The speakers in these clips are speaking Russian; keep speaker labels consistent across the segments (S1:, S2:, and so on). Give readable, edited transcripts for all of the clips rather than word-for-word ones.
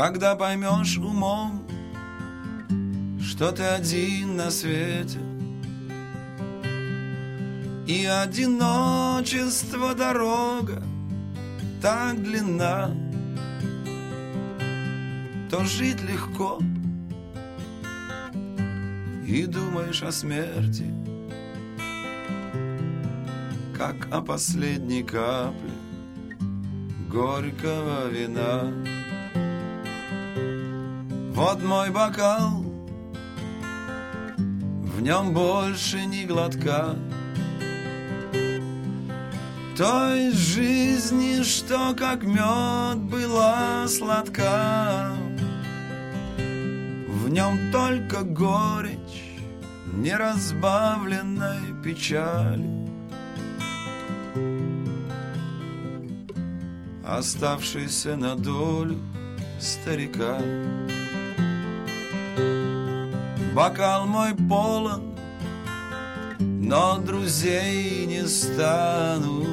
S1: Когда поймешь умом, что ты один на свете, и одиночество дорога так длинна, то жить легко, и думаешь о смерти, как о последней капле горького вина. Вот мой бокал, в нем больше ни глотка той жизни, что как мед была сладка. В нем только горечь неразбавленной печали, оставшийся на долю старика. Бокал мой полон, но друзей не стану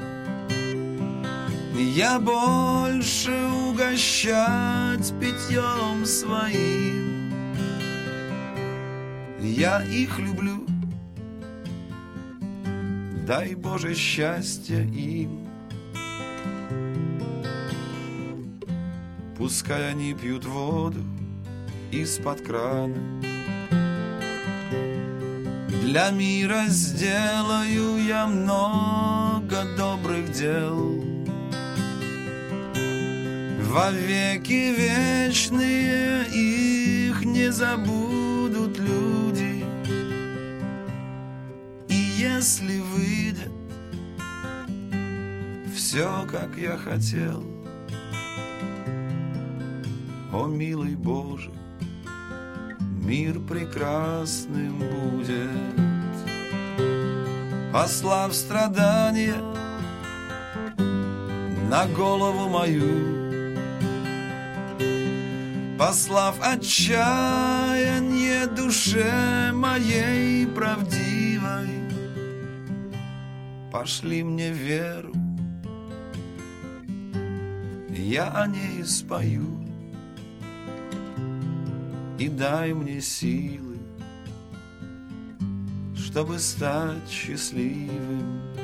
S1: я больше угощать питьем своим. Я их люблю, дай Боже счастья им. Пускай они пьют воду из-под крана. Для мира сделаю я много добрых дел. Во веки вечные их не забудут люди. И если выйдет все, как я хотел, о, милый Боже, мир прекрасным будет. Послав страдания на голову мою, послав отчаяние душе моей правдивой, пошли мне веру, я о ней спою. И дай мне силы, чтобы стать счастливым.